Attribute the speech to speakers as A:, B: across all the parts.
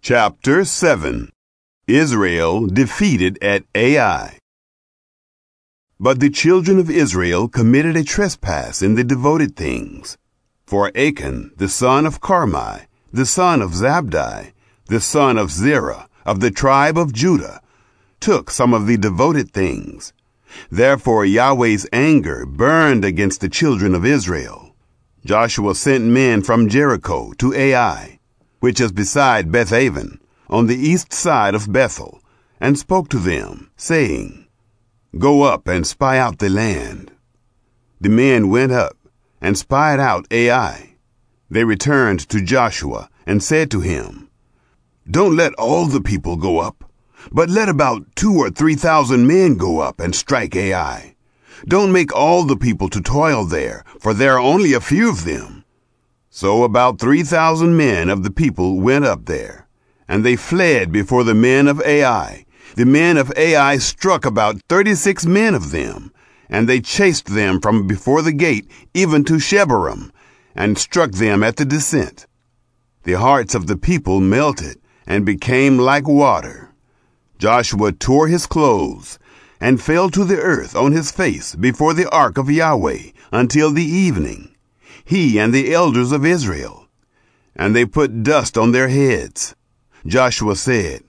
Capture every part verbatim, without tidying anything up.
A: Chapter seven. Israel defeated at Ai. But the children of Israel committed a trespass in the devoted things. For Achan, the son of Carmi, the son of Zabdi, the son of Zerah, of the tribe of Judah, took some of the devoted things. Therefore Yahweh's anger burned against the children of Israel. Joshua sent men from Jericho to Ai, which is beside Bethaven, on the east side of Bethel, and spoke to them, saying, Go up and spy out the land. The men went up and spied out Ai. They returned to Joshua and said to him, Don't let all the people go up, but let about two or three thousand men go up and strike Ai. Don't make all the people to toil there, for there are only a few of them. So about three thousand men of the people went up there, and they fled before the men of Ai. The men of Ai struck about thirty-six men of them, and they chased them from before the gate even to Shebarim, and struck them at the descent. The hearts of the people melted and became like water. Joshua tore his clothes and fell to the earth on his face before the ark of Yahweh until the evening, he and the elders of Israel. And they put dust on their heads. Joshua said,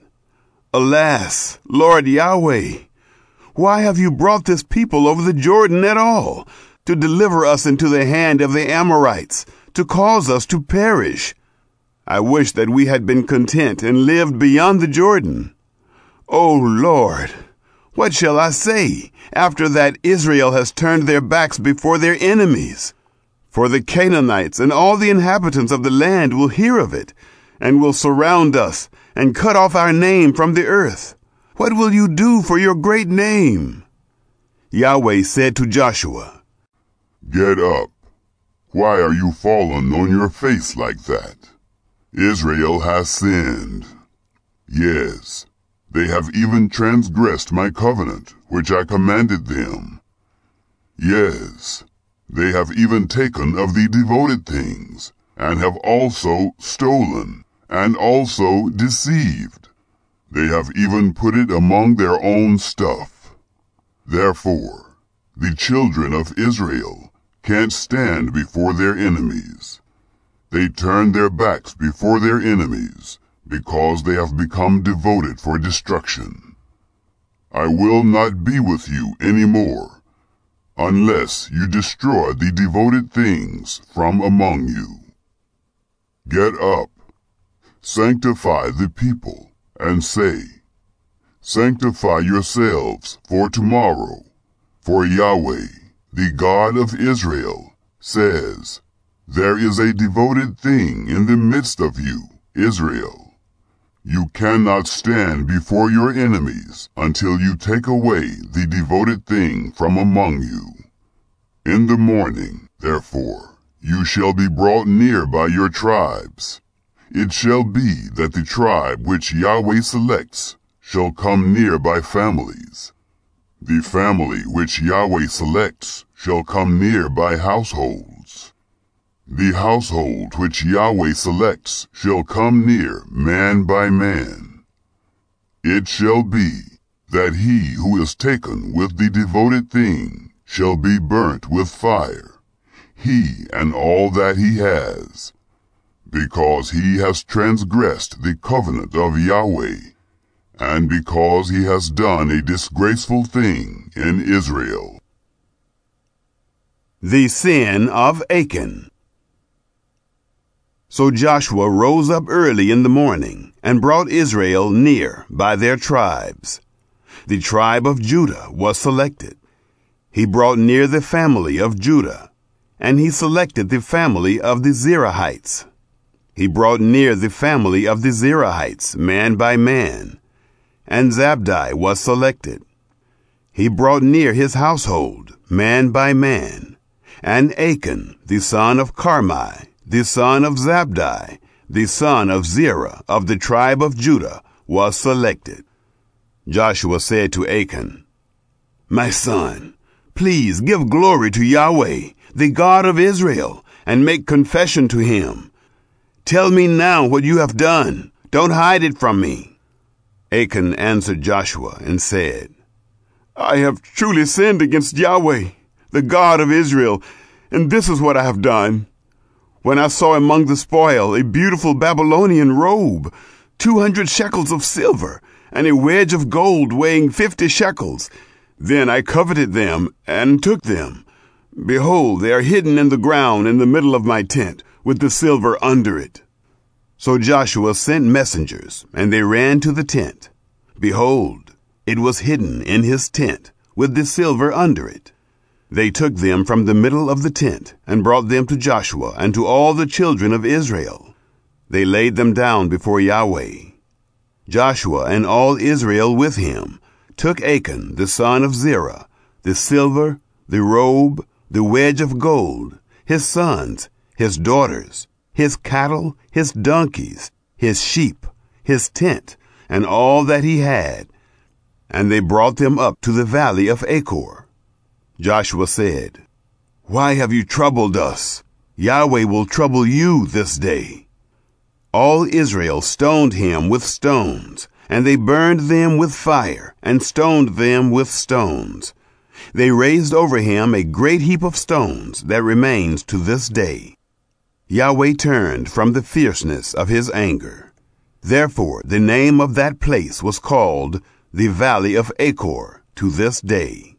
A: Alas, Lord Yahweh, why have you brought this people over the Jordan at all, to deliver us into the hand of the Amorites, to cause us to perish? I wish that we had been content and lived beyond the Jordan. O Lord, what shall I say after that Israel has turned their backs before their enemies? For the Canaanites and all the inhabitants of the land will hear of it, and will surround us and cut off our name from the earth. What will you do for your great name? Yahweh said to Joshua,
B: Get up. Why are you fallen on your face like that? Israel has sinned. Yes, they have even transgressed my covenant, which I commanded them. Yes, they have even taken of the devoted things, and have also stolen, and also deceived. They have even put it among their own stuff. Therefore, the children of Israel can't stand before their enemies. They turn their backs before their enemies, because they have become devoted for destruction. I will not be with you any more, unless you destroy the devoted things from among you. Get up, sanctify the people, and say, Sanctify yourselves for tomorrow, for Yahweh, the God of Israel, says, There is a devoted thing in the midst of you, Israel. You cannot stand before your enemies until you take away the devoted thing from among you. In the morning, therefore, you shall be brought near by your tribes. It shall be that the tribe which Yahweh selects shall come near by families. The family which Yahweh selects shall come near by households. The household which Yahweh selects shall come near man by man. It shall be that he who is taken with the devoted thing shall be burnt with fire, he and all that he has, because he has transgressed the covenant of Yahweh, and because he has done a disgraceful thing in Israel.
A: The sin of Achan. So Joshua rose up early in the morning, and brought Israel near by their tribes. The tribe of Judah was selected. He brought near the family of Judah, and he selected the family of the Zerahites. He brought near the family of the Zerahites, man by man, and Zabdi was selected. He brought near his household, man by man, and Achan, the son of Carmi, the son of Zabdi, the son of Zerah, of the tribe of Judah, was selected. Joshua said to Achan, My son, please give glory to Yahweh, the God of Israel, and make confession to him. Tell me now what you have done. Don't hide it from me." Achan answered Joshua and said, "I have truly sinned against Yahweh, the God of Israel, and this is what I have done. When I saw among the spoil a beautiful Babylonian robe, two hundred shekels of silver, and a wedge of gold weighing fifty shekels, then I coveted them and took them. Behold, they are hidden in the ground in the middle of my tent, with the silver under it." So Joshua sent messengers, and they ran to the tent. Behold, it was hidden in his tent, with the silver under it. They took them from the middle of the tent, and brought them to Joshua and to all the children of Israel. They laid them down before Yahweh. Joshua and all Israel with him took Achan the son of Zerah, the silver, the robe, the wedge of gold, his sons, his daughters, his cattle, his donkeys, his sheep, his tent, and all that he had, and they brought them up to the valley of Achor. Joshua said, "Why have you troubled us? Yahweh will trouble you this day." All Israel stoned him with stones, and they burned them with fire, and stoned them with stones. They raised over him a great heap of stones that remains to this day. Yahweh turned from the fierceness of his anger. Therefore the name of that place was called the Valley of Achor to this day.